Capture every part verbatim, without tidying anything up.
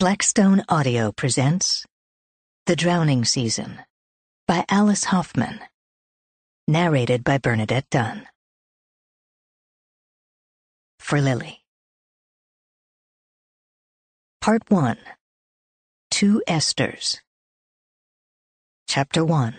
Blackstone Audio presents The Drowning Season by Alice Hoffman. Narrated by Bernadette Dunn. For Lily. Part one. Two Esthers. Chapter one.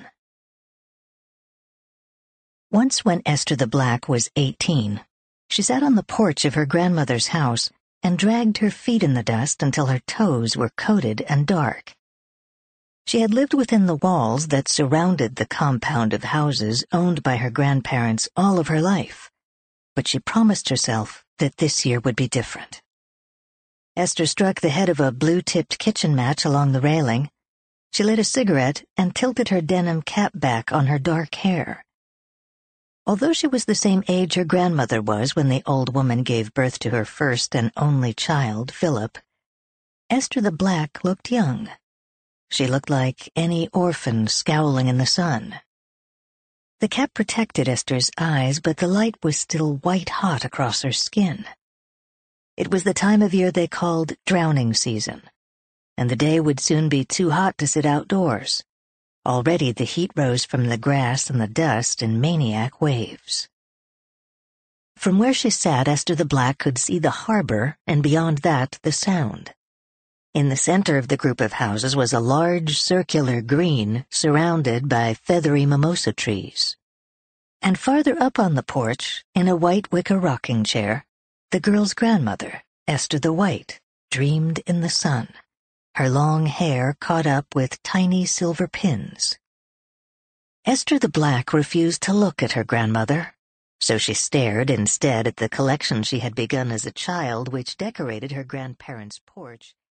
Once when Esther the Black was eighteen, she sat on the porch of her grandmother's house and dragged her feet in the dust until her toes were coated and dark. She had lived within the walls that surrounded the compound of houses owned by her grandparents all of her life, but she promised herself that this year would be different. Esther struck the head of a blue-tipped kitchen match along the railing. She lit a cigarette and tilted her denim cap back on her dark hair. Although she was the same age her grandmother was when the old woman gave birth to her first and only child, Philip, Esther the Black looked young. She looked like any orphan scowling in the sun. The cap protected Esther's eyes, but the light was still white-hot across her skin. It was the time of year they called drowning season, and the day would soon be too hot to sit outdoors. Already the heat rose from the grass and the dust in maniac waves. From where she sat, Esther the Black could see the harbor, and beyond that, the Sound. In the center of the group of houses was a large circular green surrounded by feathery mimosa trees. And farther up on the porch, in a white wicker rocking chair, the girl's grandmother, Esther the White, dreamed in the sun, her long hair caught up with tiny silver pins. Esther the Black refused to look at her grandmother, so she stared instead at the collection she had begun as a child which decorated her grandparents' porch